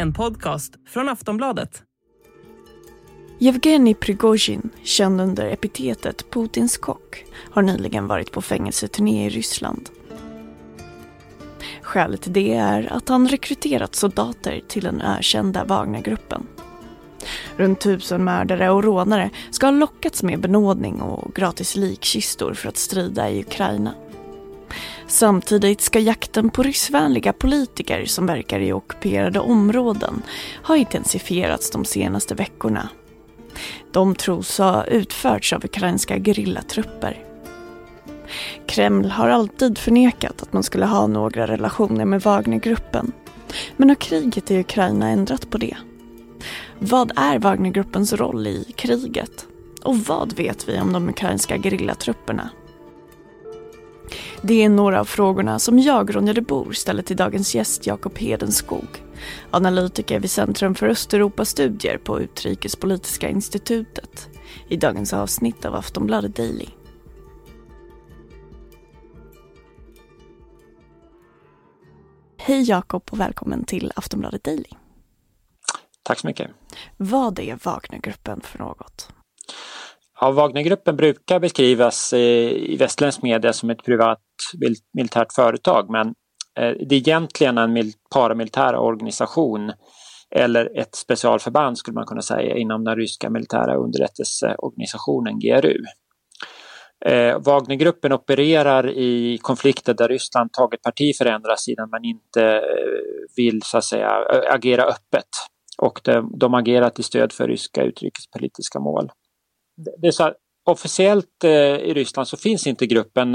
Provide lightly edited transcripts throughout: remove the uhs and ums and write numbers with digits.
en podcast från Aftonbladet. Yevgeny Prigozhin, känd under epitetet Putins kock, har nyligen varit på fängelseturné i Ryssland. Skälet till det är att han rekryterat soldater till den ökända Wagnergruppen. Runt 1000 mördare och rånare ska ha lockats med benådning och gratis likkistor för att strida i Ukraina. Samtidigt ska jakten på ryssvänliga politiker som verkar i ockuperade områden ha intensifierats de senaste veckorna. De tros ha utförts av ukrainska gerillatrupper. Kreml har alltid förnekat att man skulle ha några relationer med Wagnergruppen. Men har kriget i Ukraina ändrat på det? Vad är Wagnergruppens roll i kriget? Och vad vet vi om de ukrainska gerillatrupperna? Det är några av frågorna som jag, Ronja de Boer, ställer till dagens gäst Jakob Hedenskog, analytiker vid Centrum för Östeuropastudier på Utrikespolitiska institutet, i dagens avsnitt av Aftonbladet Daily. Hej Jakob och välkommen till Aftonbladet Daily. Tack så mycket. Vad är Wagnergruppen för något? Ja, Wagnergruppen brukar beskrivas i västerländsk media som ett privat militärt företag, men det är egentligen en paramilitär organisation eller ett specialförband skulle man kunna säga inom den ryska militära underrättelseorganisationen GRU. Wagnergruppen opererar i konflikter där Ryssland tagit parti för andra sidan men inte vill så att säga agera öppet, och de agerar till stöd för ryska utrikespolitiska mål. Det är så, officiellt i Ryssland så finns inte gruppen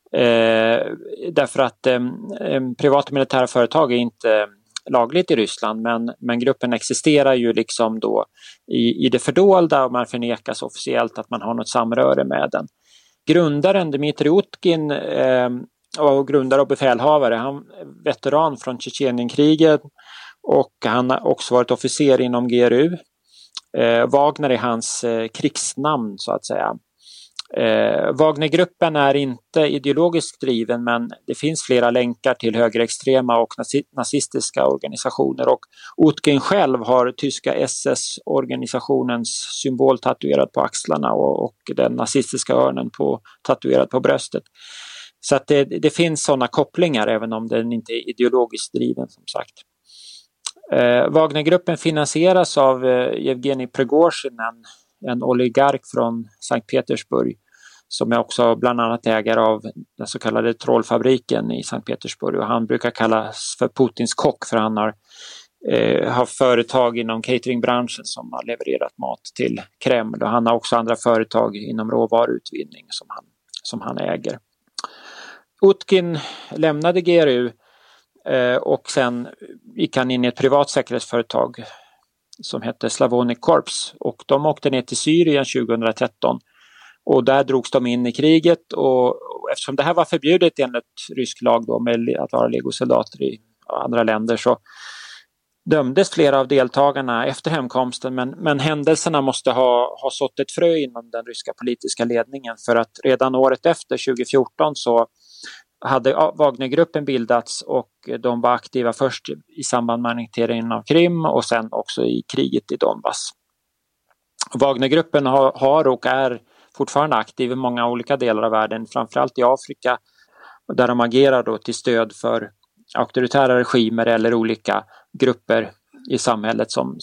därför att privata militära företag är inte lagligt i Ryssland, men gruppen existerar ju liksom då i det fördolda, och man förnekas officiellt att man har något samröre med den. Grundaren Dmitrij Utkin och grundare och befälhavare, han är veteran från Tjetjenienkriget och han har också varit officer inom GRU. Wagner är hans krigsnamn så att säga. Wagnergruppen är inte ideologiskt driven, men det finns flera länkar till högerextrema och nazistiska organisationer, och Utkin själv har tyska SS-organisationens symbol tatuerad på axlarna och den nazistiska örnen tatuerad på bröstet. Så att det finns sådana kopplingar även om den inte är ideologiskt driven som sagt. Wagnergruppen finansieras av Yevgeny Prigozhin, en oligark från Sankt Petersburg som är också bland annat ägare av den så kallade trollfabriken i Sankt Petersburg, och han brukar kallas för Putins kock för han har företag inom cateringbranschen som har levererat mat till Kreml, och han har också andra företag inom råvaruutvinning som han äger. Utkin lämnade GRU och sen gick han in i ett privat säkerhetsföretag som hette Slavonic Corps, och de åkte ner till Syrien 2013 och där drogs de in i kriget, och eftersom det här var förbjudet enligt rysk lag då med att vara legosoldater i andra länder, så dömdes flera av deltagarna efter hemkomsten, men händelserna måste ha sått ett frö inom den ryska politiska ledningen, för att redan året efter 2014 så hade Wagnergruppen bildats, och de var aktiva först i samband med annekteringen av Krim och sen också i kriget i Donbass. Wagnergruppen har och är fortfarande aktiv i många olika delar av världen, framförallt i Afrika, där de agerar då till stöd för auktoritära regimer eller olika grupper i samhället som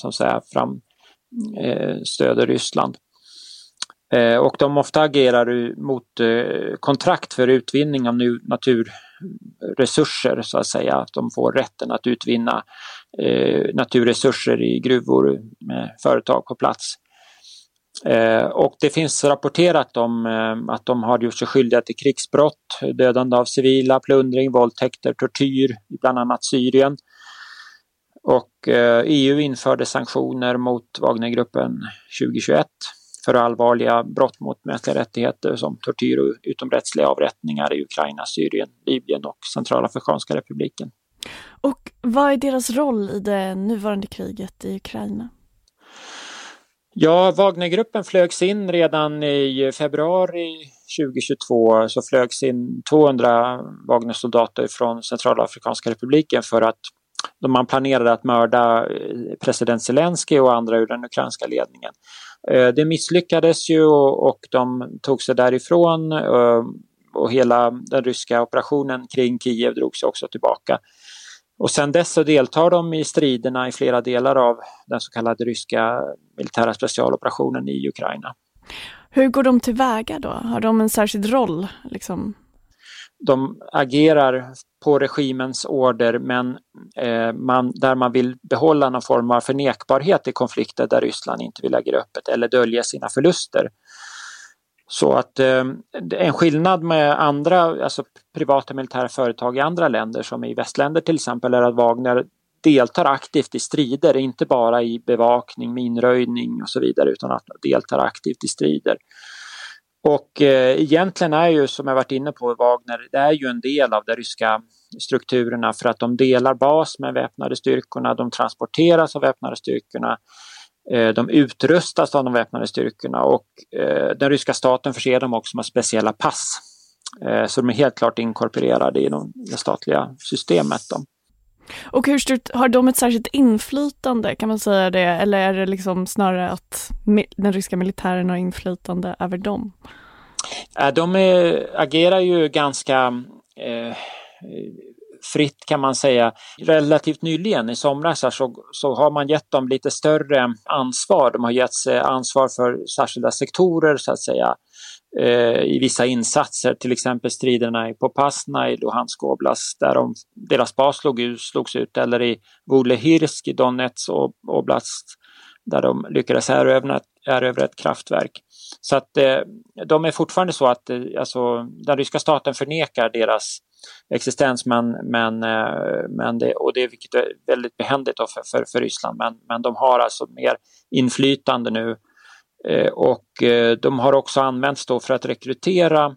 stöder Ryssland. Och de ofta agerar mot kontrakt för utvinning av naturresurser så att säga. Att de får rätten att utvinna naturresurser i gruvor med företag på plats. Och det finns rapporterat om att de har gjort sig skyldiga till krigsbrott, dödande av civila, plundring, våldtäkter, tortyr i bland annat Syrien. Och EU införde sanktioner mot Wagnergruppen 2021 för allvarliga brott mot mänskliga rättigheter som tortyr och utomrättsliga avrättningar i Ukraina, Syrien, Libyen och Centralafrikanska republiken. Och vad är deras roll i det nuvarande kriget i Ukraina? Ja, Wagnergruppen flögs in redan i februari 2022, så flögs in 200 Wagnersoldater från Centralafrikanska republiken för att man planerade att mörda president Zelensky och andra ur den ukrainska ledningen. Det misslyckades ju och de tog sig därifrån och hela den ryska operationen kring Kiev drog sig också tillbaka. Och sen dess så deltar de i striderna i flera delar av den så kallade ryska militära specialoperationen i Ukraina. Hur går de tillväga då? Har de en särskild roll liksom? De agerar på regimens order men där man vill behålla någon form av förnekbarhet i konflikter där Ryssland inte vill agera öppet eller dölja sina förluster. Så att en skillnad med andra, alltså privata militära företag i andra länder som i västländer till exempel, är att Wagner deltar aktivt i strider, inte bara i bevakning, minröjning och så vidare, utan att deltar aktivt i strider. Och egentligen är ju, som jag varit inne på, Wagner, det är ju en del av de ryska strukturerna för att de delar bas med väpnade styrkorna, de transporteras av väpnade styrkorna, de utrustas av de väpnade styrkorna och den ryska staten förser dem också med speciella pass. Så de är helt klart inkorporerade i det statliga systemet. Och hur stort, har de ett särskilt inflytande, kan man säga det? Eller är det liksom snarare att den ryska militären har inflytande över dem? De agerar ju ganska fritt, kan man säga. Relativt nyligen i somras så har man gett dem lite större ansvar. De har getts ansvar för särskilda sektorer så att säga i vissa insatser, till exempel striderna i Popasna i Luhansk oblast där deras bas slogs ut, eller i Volehirsk i Donetsk oblast där de lyckades erövra ett kraftverk. Så att de är fortfarande så att alltså, den ryska staten förnekar deras existens men det, och det är vilket är väldigt behändigt för Ryssland, men de har alltså mer inflytande nu. Och de har också använts då för att rekrytera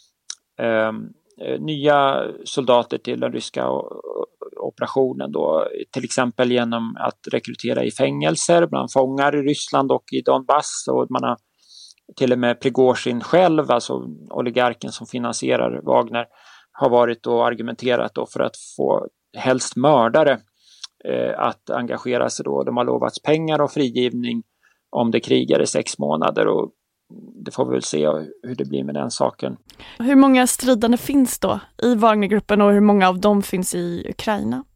nya soldater till den ryska operationen då, till exempel genom att rekrytera i fängelser bland fångar i Ryssland och i Donbass, och man har till och med Prigozhin själv, alltså oligarken som finansierar Wagner, har varit och argumenterat då för att få helst mördare att engagera sig då. De har lovats pengar och frigivning om det krigar i 6 månader, och det får vi väl se hur det blir med den saken. Hur många stridande finns då i Wagnergruppen och hur många av dem finns i Ukraina?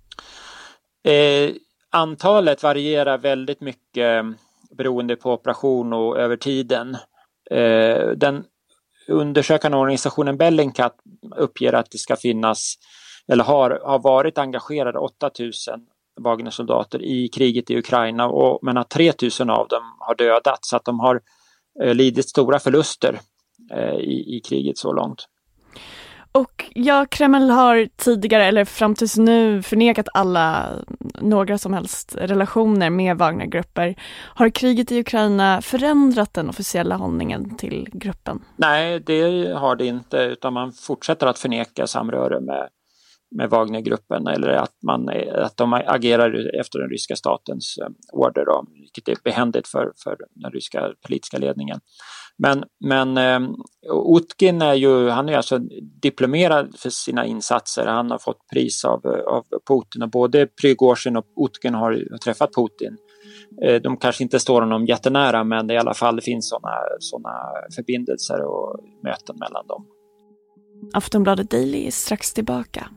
Antalet varierar väldigt mycket beroende på operation och över tiden. Den undersökande organisationen Bellingcat uppger att det ska finnas, eller har varit engagerade 8000 Wagner-soldater i kriget i Ukraina, men att 3000 av dem har dödats, så att de har lidit stora förluster i kriget så långt. Och Kreml har tidigare, eller fram tills nu, förnekat några som helst relationer med Wagnergrupper. Har kriget i Ukraina förändrat den officiella hållningen till gruppen? Nej, det har det inte, utan man fortsätter att förneka samröre med Wagnergruppen, eller att de agerar efter den ryska statens order då, vilket är behändigt för den ryska politiska ledningen. Men Utkin han är alltså diplomerad för sina insatser. Han har fått pris av Putin, och både Prigozhin och Utkin har träffat Putin. De kanske inte står honom jättenära, men i alla fall det finns såna förbindelser och möten mellan dem. Aftonbladet Daily är strax tillbaka.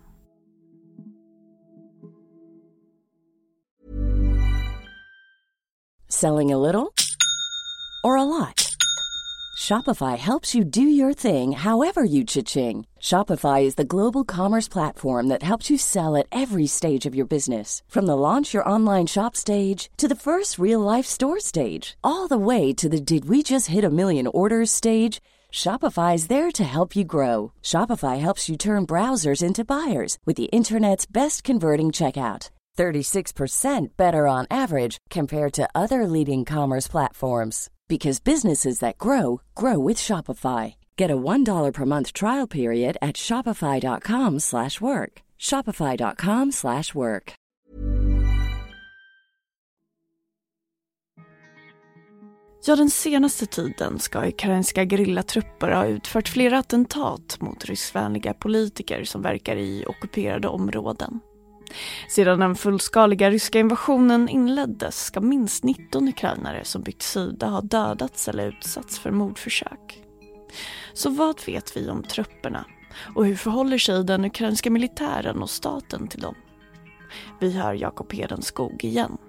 Selling a little or a lot? Shopify helps you do your thing however you cha-ching. Shopify is the global commerce platform that helps you sell at every stage of your business. From the launch your online shop stage to the first real-life store stage, all the way to the did we just hit a million orders stage. Shopify is there to help you grow. Shopify helps you turn browsers into buyers with the internet's best converting checkout. 36% better on average compared to other leading commerce platforms. Because businesses that grow, grow with Shopify. Get a $1 per month trial period at shopify.com/work. Shopify.com/work. Ja, den senaste tiden ska ukrainska gerillatrupper ha utfört flera attentat mot ryssvänliga politiker som verkar i ockuperade områden. Sedan den fullskaliga ryska invasionen inleddes ska minst 19 ukrainare som bytt sida ha dödats eller utsatts för mordförsök. Så vad vet vi om trupperna och hur förhåller sig den ukrainska militären och staten till dem? Vi hör Jakob Hedenskog igen.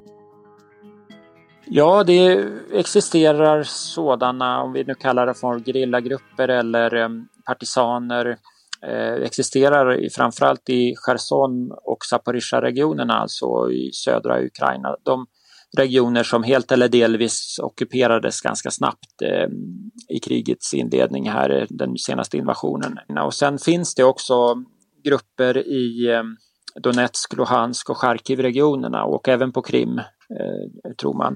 Ja, det existerar sådana, om vi nu kallar det för gerillagrupper eller partisaner, existerar framförallt i Cherson och Zaporizjzja-regionerna, alltså i södra Ukraina. De regioner som helt eller delvis ockuperades ganska snabbt i krigets inledning här, den senaste invasionen. Och sen finns det också grupper i Donetsk, Luhansk och Charkiv-regionerna och även på Krim, tror man.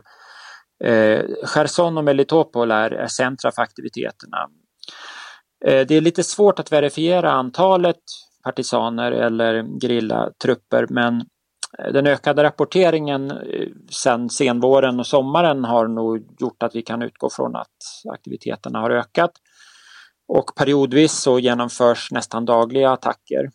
Cherson och Melitopol är centra för aktiviteterna. Det är lite svårt att verifiera antalet partisaner eller gerillatrupper, men den ökade rapporteringen sedan senvåren och sommaren har nog gjort att vi kan utgå från att aktiviteterna har ökat. Och periodvis så genomförs nästan dagliga attacker.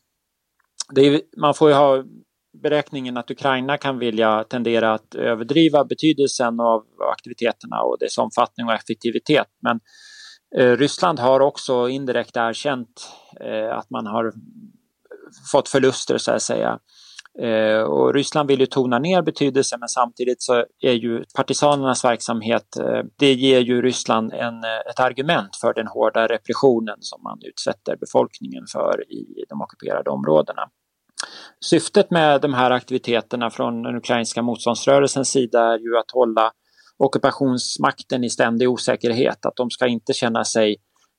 Man får ju ha beräkningen att Ukraina kan vilja tendera att överdriva betydelsen av aktiviteterna och dess omfattning och effektivitet. Men Ryssland har också indirekt erkänt att man har fått förluster, så att säga. Och Ryssland vill ju tona ner betydelsen, men samtidigt så är ju partisanernas verksamhet, det ger ju Ryssland ett argument för den hårda repressionen som man utsätter befolkningen för i de ockuperade områdena. Syftet med de här aktiviteterna från den ukrainska motståndsrörelsens sida är ju att hålla ockupationsmakten i ständig osäkerhet, att de ska inte känna sig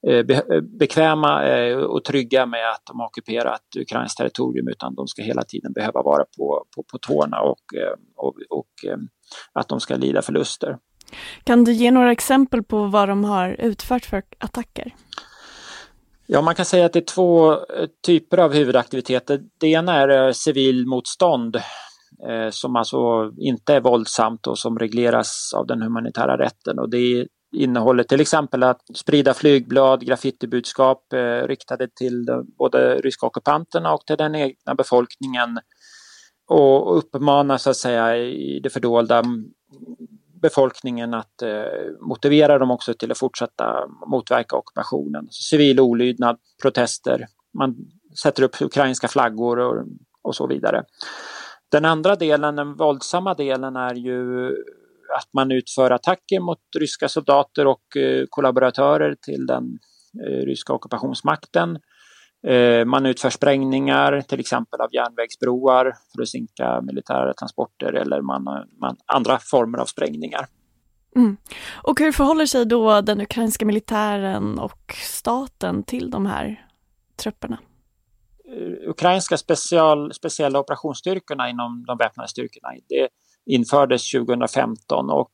bekväma och trygga med att de har ockuperat ukrainskt territorium, utan de ska hela tiden behöva vara på tårna och att de ska lida förluster. Kan du ge några exempel på vad de har utfört för attacker? Ja, man kan säga att det är två typer av huvudaktiviteter. Det ena är civil motstånd som alltså inte är våldsamt och som regleras av den humanitära rätten, och det innehåller till exempel att sprida flygblad, graffitibudskap riktade till både ryska ockupanterna och till den egna befolkningen och uppmana, så att säga, i det fördolda befolkningen att motivera dem också till att fortsätta motverka ockupationen. Civil olydnad, protester, man sätter upp ukrainska flaggor och så vidare. Den andra delen, den våldsamma delen, är ju att man utför attacker mot ryska soldater och kollaboratörer till den ryska ockupationsmakten. Man utför sprängningar, till exempel av järnvägsbroar för att sinka militära transporter, eller andra former av sprängningar. Mm. Och hur förhåller sig då den ukrainska militären och staten till de här trupperna? Ukrainska speciella operationsstyrkorna inom de väpnade styrkorna, det infördes 2015, och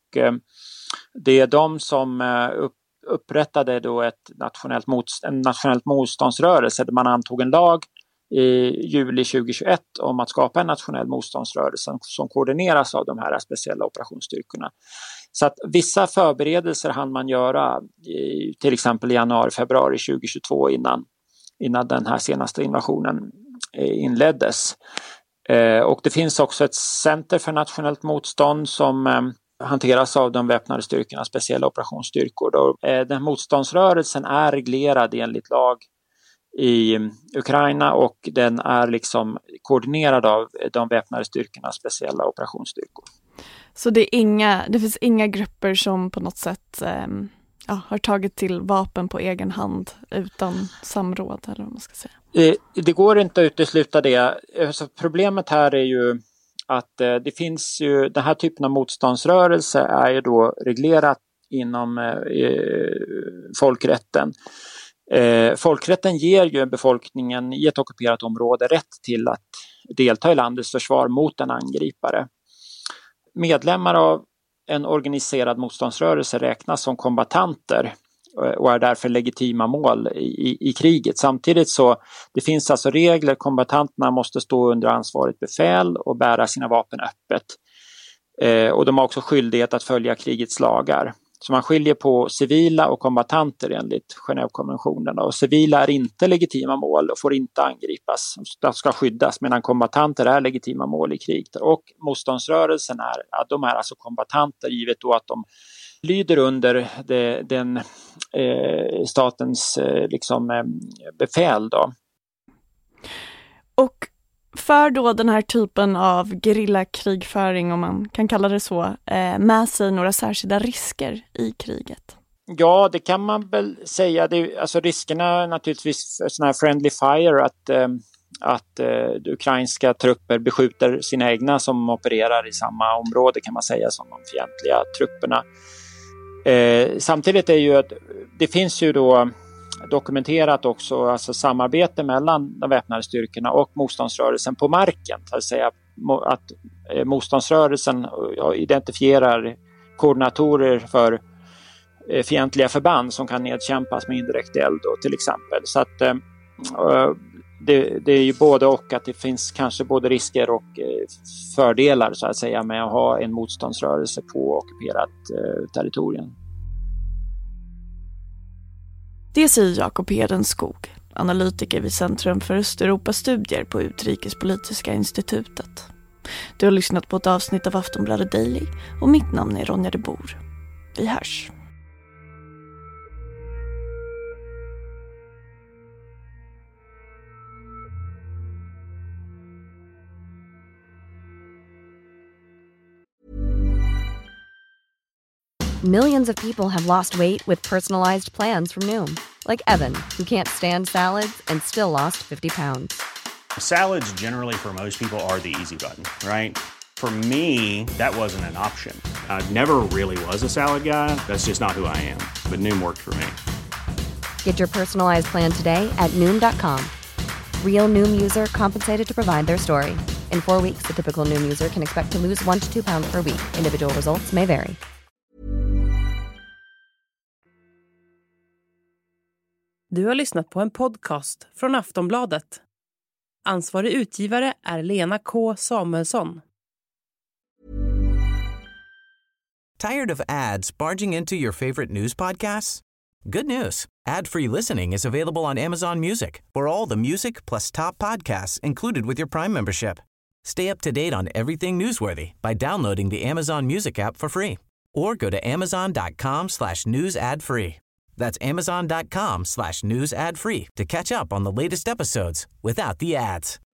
det är de som upprättade då en nationellt motståndsrörelse, där man antog en lag i juli 2021 om att skapa en nationell motståndsrörelse som koordineras av de här speciella operationsstyrkorna. Så att vissa förberedelser hann man göra till exempel i januari-februari 2022 innan den här senaste invasionen inleddes. Och det finns också ett center för nationellt motstånd som hanteras av de väpnade styrkorna, speciella operationsstyrkor. Den motståndsrörelsen är reglerad enligt lag i Ukraina, och den är liksom koordinerad av de väpnade styrkorna, speciella operationsstyrkor. Så det finns inga grupper som på något sätt har tagit till vapen på egen hand utan samråd, eller vad man ska säga? Det går inte att utesluta det. Så problemet här är ju att det finns ju, den här typen av motståndsrörelse är ju då reglerat inom folkrätten. Folkrätten ger ju befolkningen i ett ockuperat område rätt till att delta i landets försvar mot en angripare. Medlemmar av en organiserad motståndsrörelse räknas som kombattanter och är därför legitima mål i kriget. Samtidigt så det finns alltså regler, kombattanterna måste stå under ansvarigt befäl och bära sina vapen öppet. Och de har också skyldighet att följa krigets lagar. Så man skiljer på civila och kombattanter enligt Genèvekonventionerna. Och civila är inte legitima mål och får inte angripas. De ska skyddas, medan kombattanter är legitima mål i krig. Och motståndsrörelsen de är alltså kombattanter, givet då att de lyder under den statens befäl då. Och för då den här typen av gerillakrigföring, om man kan kalla det så, med sig några särskilda risker i kriget? Ja, det kan man väl säga. Alltså riskerna naturligtvis för sån här friendly fire, att ukrainska trupper beskjuter sina egna som opererar i samma område, kan man säga, som de fientliga trupperna. Samtidigt är ju att det finns ju då dokumenterat också, alltså samarbete mellan de väpnade styrkorna och motståndsrörelsen på marken. Så att säga att motståndsrörelsen identifierar koordinatorer för fientliga förband som kan nedkämpas med indirekt eld då, till exempel. Så att det är ju både och, att det finns kanske både risker och fördelar så att säga med att ha en motståndsrörelse på ockuperat territorium. Det säger Jakob Hedenskog, analytiker vid Centrum för Östeuropastudier på Utrikespolitiska institutet. Du har lyssnat på ett avsnitt av Aftonbladet Daily och mitt namn är Ronja de Boer. Vi hörs. Millions of people have lost weight with personalized plans from Noom. Like Evan, who can't stand salads and still lost 50 pounds. Salads generally for most people are the easy button, right? For me, that wasn't an option. I never really was a salad guy. That's just not who I am. But Noom worked for me. Get your personalized plan today at Noom.com. Real Noom user compensated to provide their story. In 4 weeks, the typical Noom user can expect to lose 1 to 2 pounds per week. Individual results may vary. Du har lyssnat på en podcast från Aftonbladet. Ansvarig utgivare är Lena K. Samuelsson. Tired of ads barging into your favorite news podcasts? Good news. Ad-free listening is available on Amazon Music for all the music plus top podcasts included with your Prime membership. Stay up to date on everything newsworthy by downloading the Amazon Music app for free or go to amazon.com/news ad free. That's amazon.com/news ad free to catch up on the latest episodes without the ads.